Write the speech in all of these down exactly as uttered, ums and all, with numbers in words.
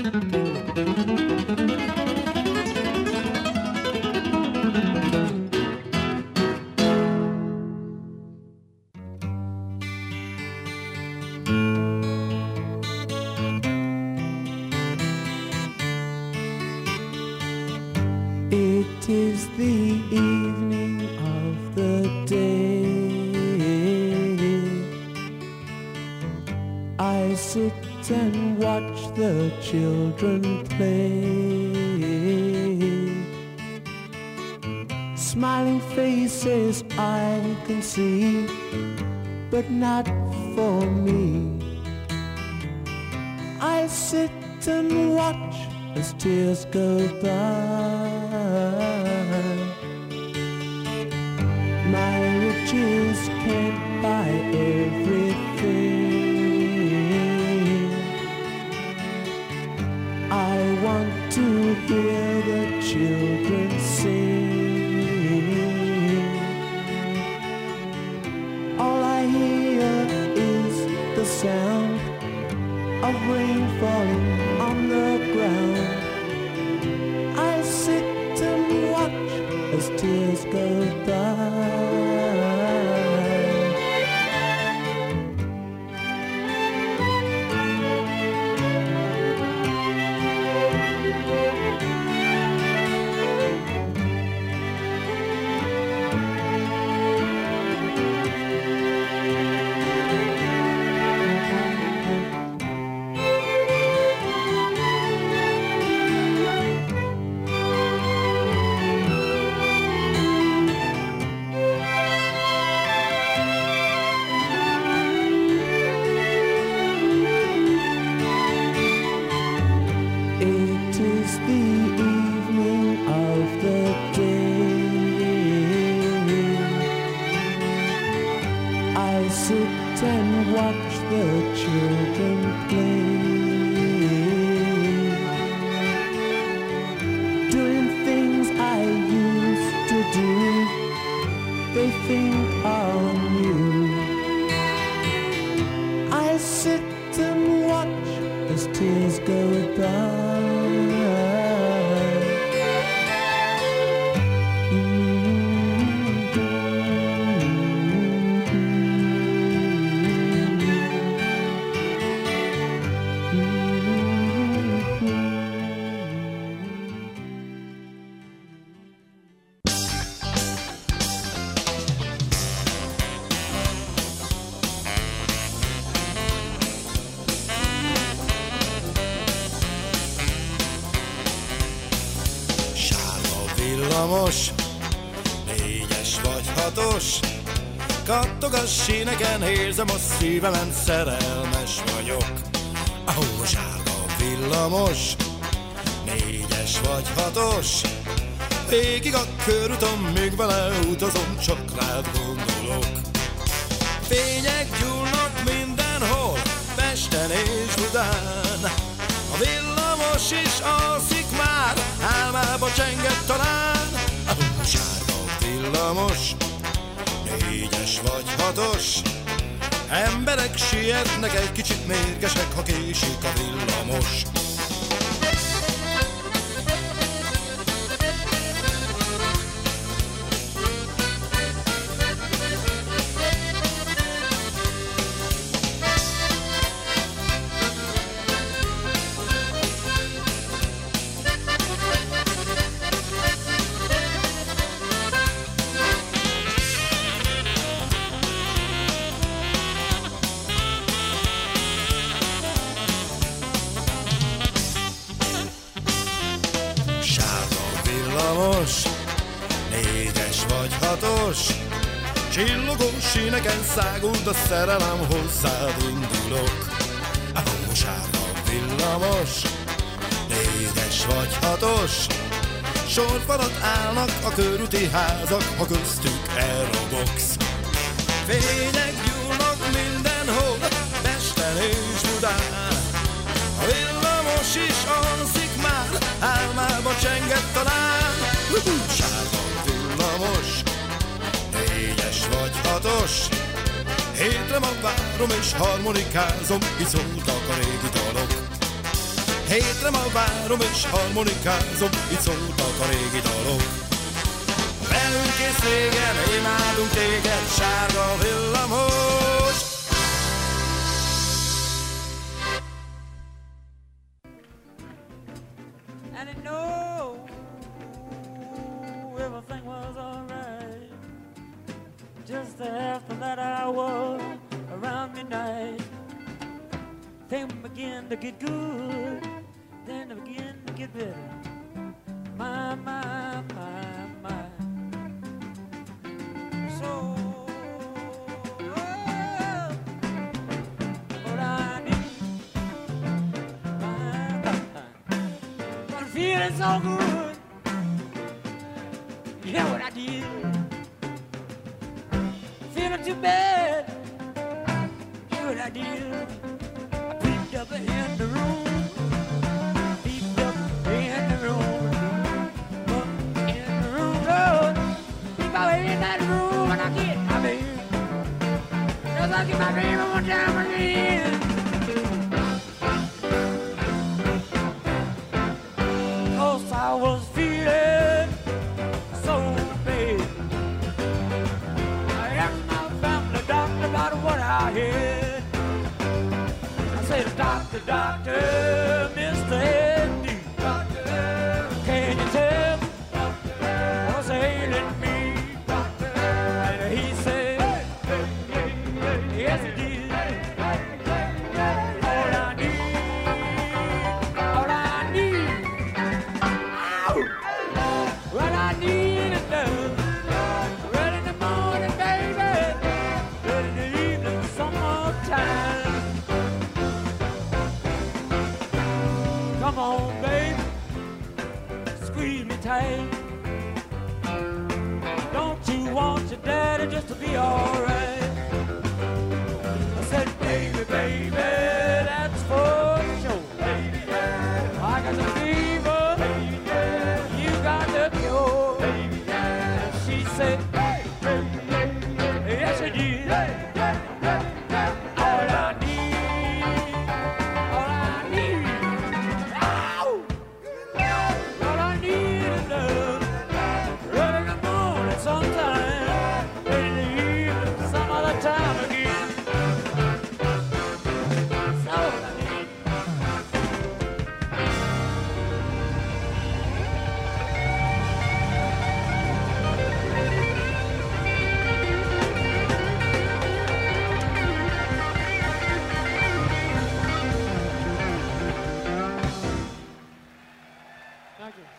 It is the evening of the day. I sit and watch the children play. Smiling faces I can see, but not for me. I sit and watch as tears go by. My riches can't buy everything. I want to hear the children sing. All I hear is the sound of rain falling on the ground. I sit and watch as tears go by. Négyes vagy hatos, kattog a síneken, érzem a szívemen, szerelmes vagyok. Ahol sárga villamos, négyes vagy hatos, végig a körúton, még vele utazom, csak rád gondolok. Fények gyúlnak mindenhol, Pesten és Budán, a villamos is alszik már, álmába csengett talán. Ahol sárga villamos, négyes vagy hatos, emberek sietnek, egy kicsit mérgesek, ha késik a villamos. Négyes vagy hatos, csillogó síneken száguld a szerelem, hozzád indulok. Ahol sárga villamos, négyes vagy hatos, sorfalat állnak a körúti házak, ha köztük elrobogsz. Fények gyúlnak mindenhol, Pesten és Budán, a villamos is alszik már, álmába csengett talán. Sárga villamos, négyes vagy hatos, hétre ma várom és harmonikázom, így szóltak a régi dalok. Hétre ma várom és harmonikázom, itt szóltak a régi dalok. Velünk és régen, imádunk téged, sárga villamos. And I know everything was alright. Just after that hour, around midnight, things begin to get good, then they begin to get better. My, my, my, my. So, oh, what I need, my, my, but feeling so good. You know what I did? Feeling too bad. You know what I did? I peeped up in the room. Peeped up in the room. Up in the room, Lord. Peep up in that room and I get my baby. Just like get my baby one time again. Cause I was feeling so bad. I asked my family doctor about what I had. I said, doctor, doctor, Mister Eddie, doctor, can you tell what's ailing me? Doctor, and he said, hey, hey, hey, yes it is. All I need, all I need, ow, what I need is love. Red in the morning, baby, red in the evening, summertime. Come on, baby, squeeze me tight. Don't you want your daddy just to be alright? I said, baby, baby, that's for sure. Baby, I got the fever, baby, you got the cure. Baby, and she said, hey, hey, yes she did. All I need, all I need, ow! All I need is love. Early in the morning sometime, late in the evening some other time again. That's all I need. Thank you.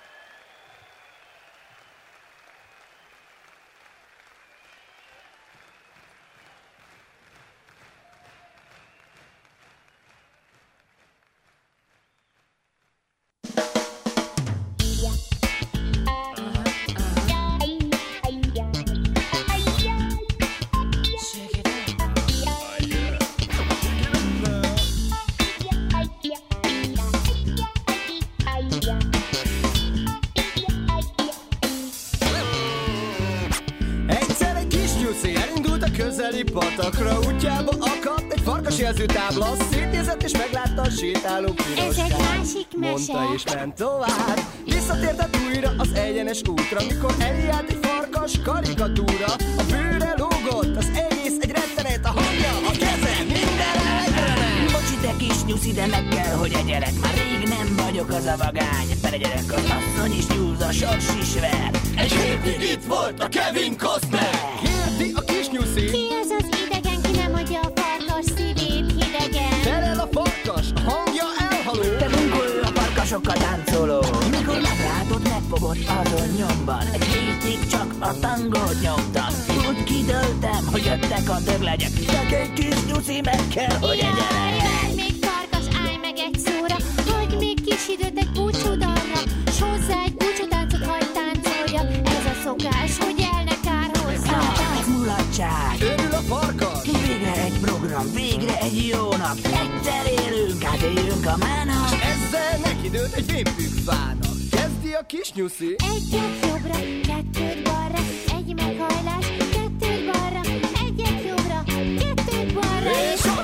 Egyszer egy kis nyuszi elindult a közeli patakra. Útjába akadt egy farkas jelzőtábla. Szétnézett és meglátta a sétáló piroskát. Ez egy másik mese. Mondta és ment tovább. Visszatértett újra az egyenes útra, mikor elé állt egy farkas karikatúra. A bőre lógott, az egész egy rettenet. A hangja, a keze, mindenre egyre ment. Bocsi, te kis nyuszi, de meg kell, hogy egyelek. Már rég nem vagyok az a vagány. Belegyerek az asszony is nyúz, a sors is ver. Egy hétig itt volt a Kevin Costner. Kérdi a kis nyuszi. Ki ez az idegen, ki nem adja a farkas szívét hidegen? Felel a farkas, a hangja elhaló. Te rungol a farkasokkal táncoló. Mikor meglátod, megfogott azon nyomban. Egy hétig csak a tangót nyomtam. Úgy kidöltem, hogy jöttek a döglegyek. Szegény kis nyuszi, meg kell, hogy egyelek. Jaj, még farkas, állj meg egy szóra. Hagyj még kis időt egy búcsúdalra. S hozzá egy búcsútáncot, hagyd táncolja. Ez a szokás, hogy el ne kárhozza. A tánc mulatság. Örül a farkas. Végre egy program, végre egy jó nap. Egyszer élünk, átéljünk a mának. Ezzel neki dőlt egy vénpükfának. Kezdi a kis nyuszi. Egyet jobbra, kettőt balra. Egy meghajlás, kettőt balra. Egyet jobbra, kettőt balra. És hopp,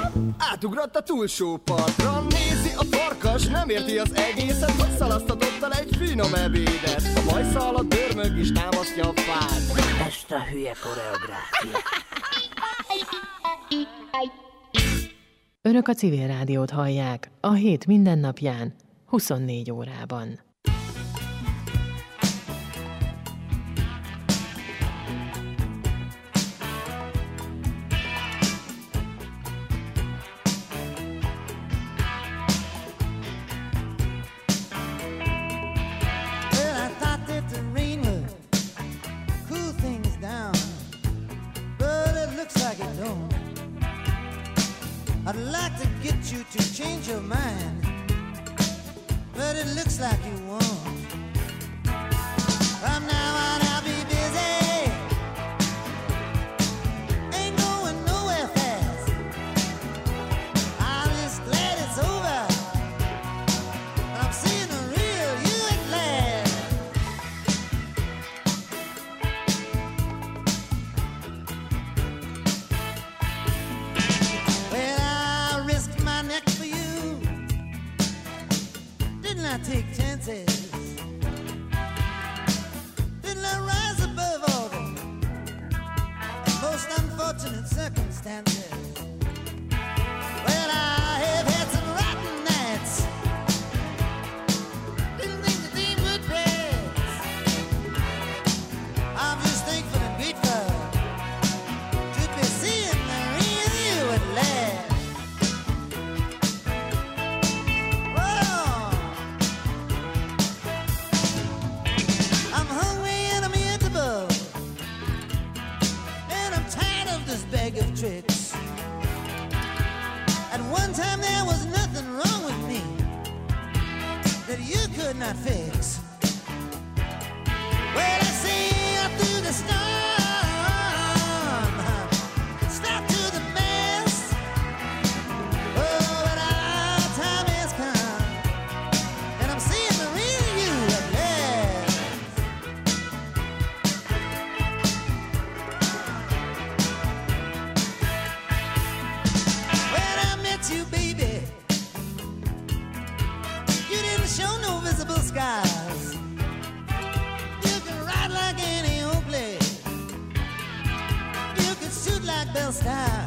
átugrott a túlsó partra. Nézi a farkas, nem érti az egészet, hogy szalasztatott el egy finom ebédet. A bajszal a dörmög is támasztja a fát. Ezt a hülye koreográfia. Önök a Civil Rádiót hallják a hét mindennapján, huszonnégy órában. I'd like to get you to change your mind, but it looks like you won't. From now on I'll be busy, ain't going nowhere fast. I'm just glad it's over, I'm seeing the real you at last. Didn't I take chances? Didn't I rise above all the most unfortunate circumstances? Well, I have had some rotten nights. Didn't think the day would pass. I'm just thankful and grateful to be seeing the real you at last. Of tricks. At one time there was nothing wrong with me that you could not fix. Well, I sailed through the storm, stopped to the mast. Oh, but our time has come, and I'm seeing the real you at last. You, baby, you didn't show no visible scars. You could ride like any old blade, you could shoot like Bell Star.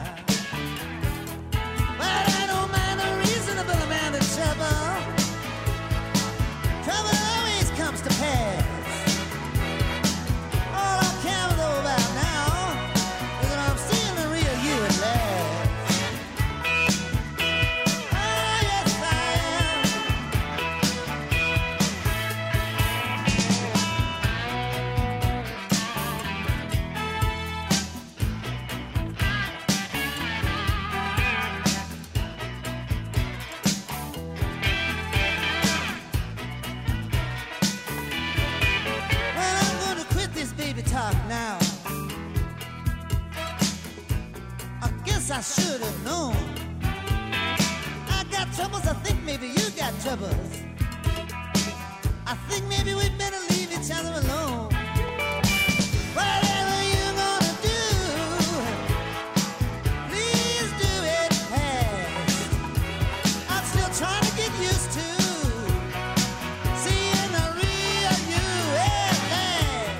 But I don't mind a reasonable amount of trouble. Trouble always comes to pass. All I care about now is that I'm seeing the real you at last. Talk now. I guess I should have known. I got troubles, I think maybe you got troubles. I think maybe we better leave each other alone. Whatever you're gonna do, please do it fast. I'm still trying to get used to seeing the real you at last.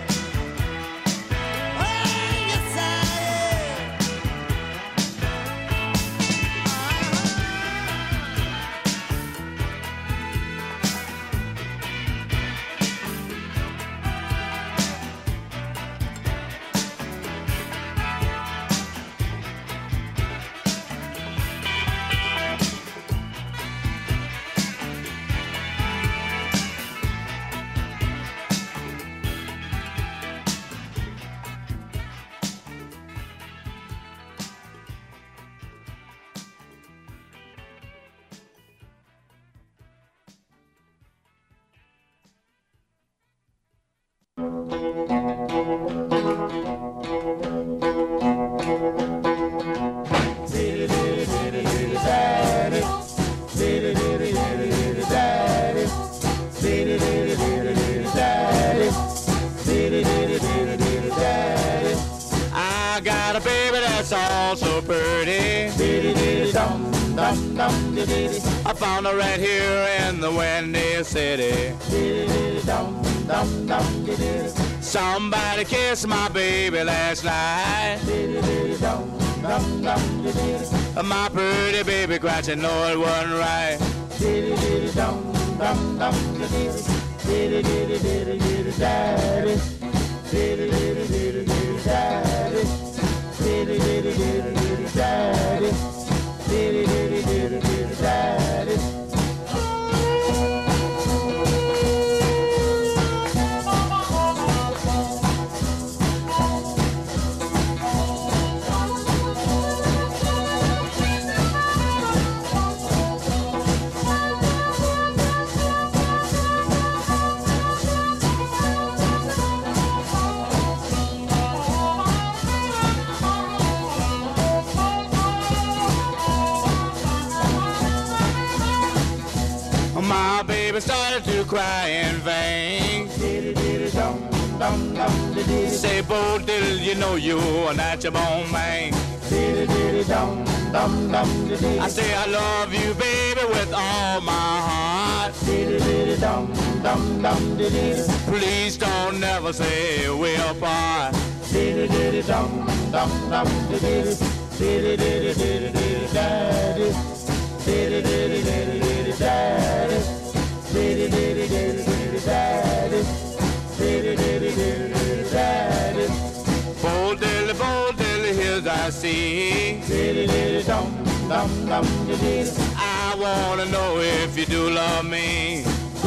I found her right here in the Windy City. Somebody kissed my baby last night. My pretty baby cried, she know it wasn't right. My baby started to cry in vain. Say, Bo Diddle, you know you are not your own man. I say I love you, baby, with all my heart. Please don't never say we're apart. Bo Diddle, Bo Diddle, here's I see. I wanna know if you do love me.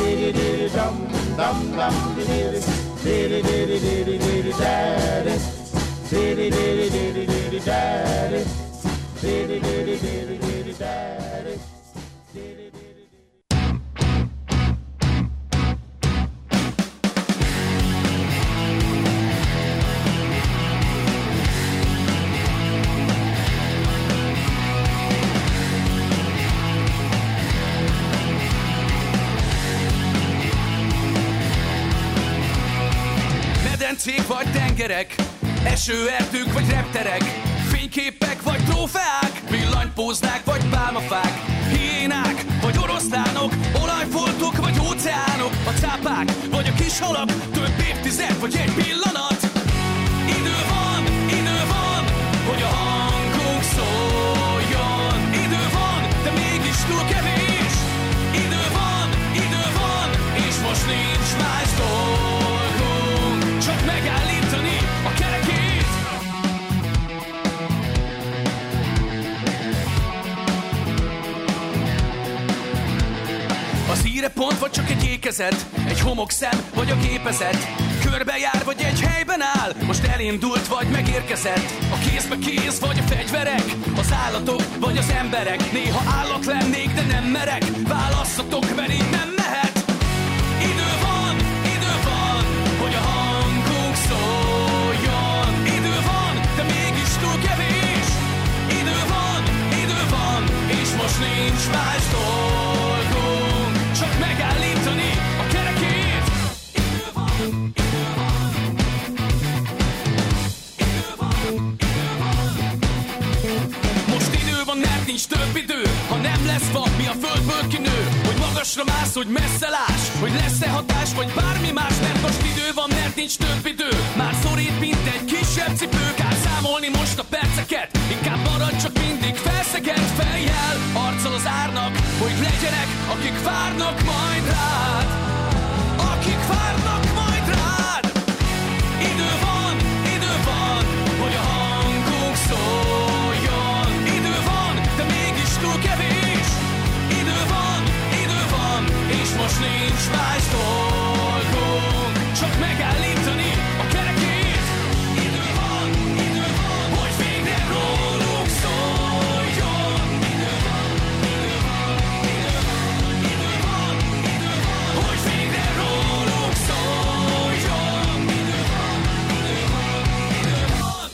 Medencék vagy tengerek, esőerdők vagy repterek, fényképek vagy trófeák, villanypóznák vagy pálmafák, hiénák vagy oroszlánok, olajfoltok vagy óceánok, a cápák vagy a kis halak, több évtized vagy egy pillanat. Idő van, idő van, hogy a hangunk szóljon. Idő van, de mégis túl kevés. Idő van, idő van, és most nincs más dolgunk, csak megállítani a kerekét. Az írepont vagy csak egy ékezet, egy homokszem vagy a gépezet, körbejár vagy egy helyben áll, most elindult vagy megérkezett. A kézbe kéz vagy a fegyverek, az állatok vagy az emberek. Néha állat lennék, de nem merek, válasszatok, mert így nem mehet. Idő van, idő van, hogy a hangunk szóljon. Idő van, de mégis túl kevés. Idő van, idő van, és most nincs más dolgunk, csak megállítani a kerekét. Idő van, idő van. Idő van, idő van. Most idő van, mert nincs több idő. Ha nem lesz va, mi a földből kinő. Hogy magasra mász, hogy messze láss, hogy lesz-e hatás, vagy bármi más. Mert most idő van, mert nincs több idő. Már szorít, mint egy kisebb cipő. Kár számolni most a perceket, inkább maradj csak mindig felszegett fejjel, arccal az árnak, hogy legyenek, akik várnak majd rád. Akik várnak majd rád. Idő van, idő van, hogy a hangunk szóljon. Idő van, de mégis túl kevés. Idő van, idő van, és most nincs más dolgunk, csak megállítani a kerekét. Idő van, idő van, hogy végre rólunk szóljon. Idő van, idő van, idő van, idő van, idő van, hogy végre rólunk szóljon. Idő van, idő van, idő van.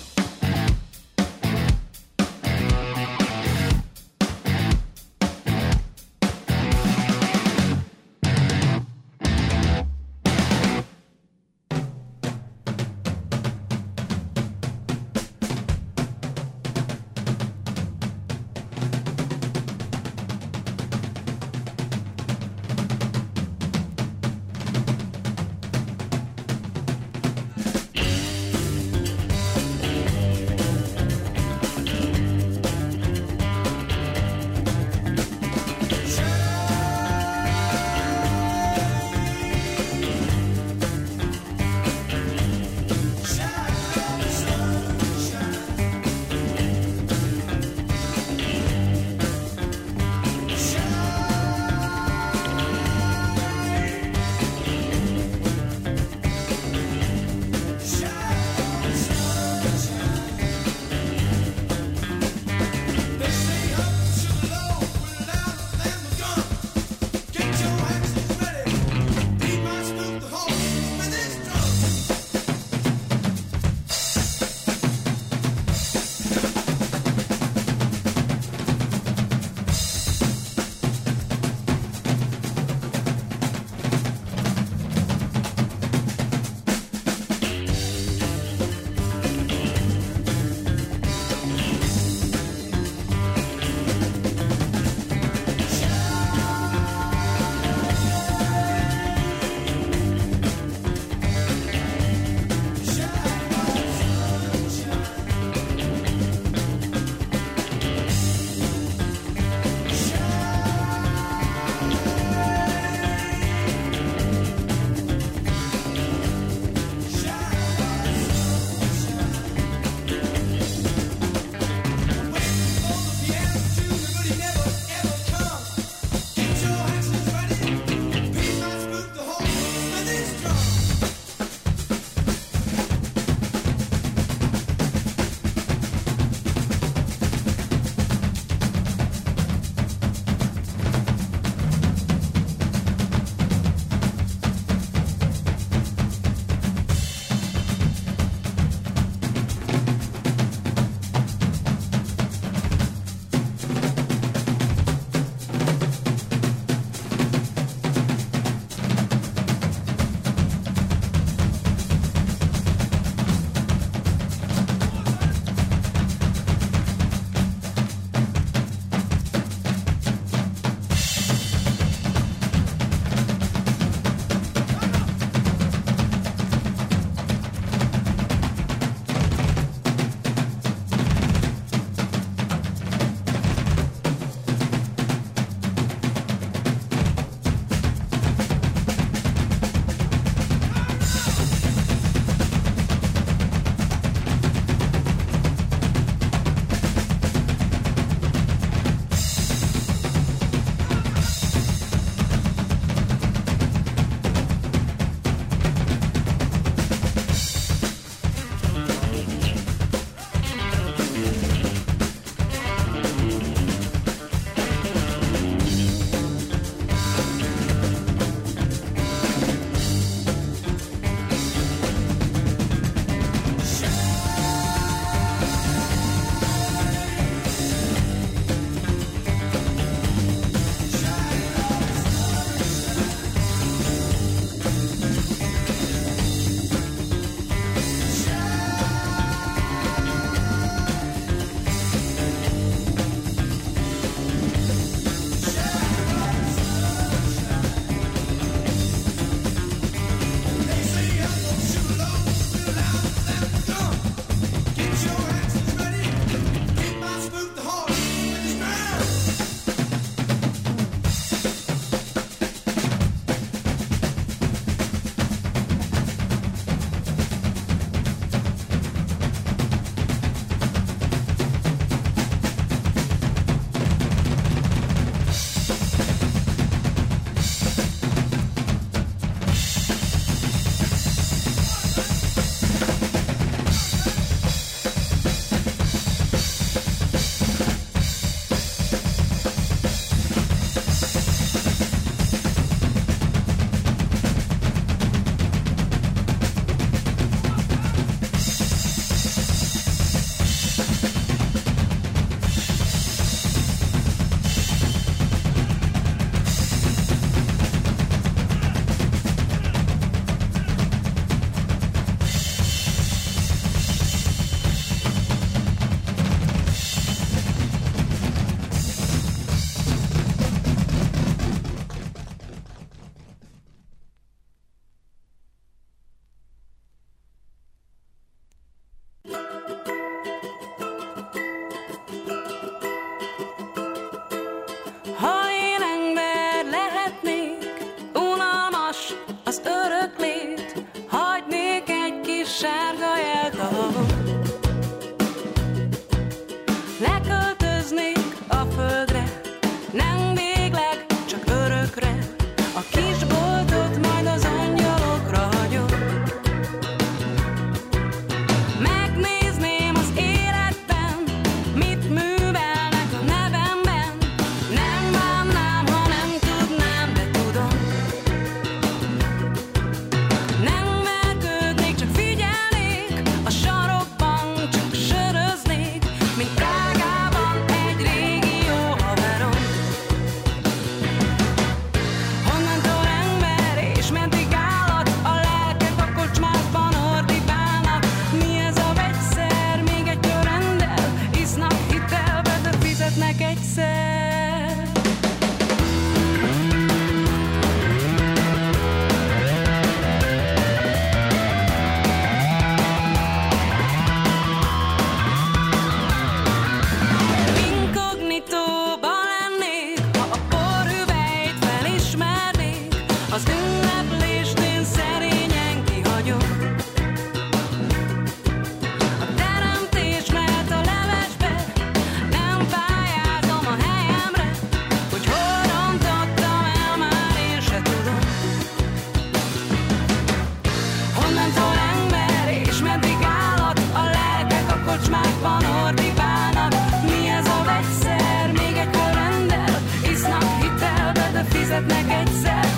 születnek egyszer.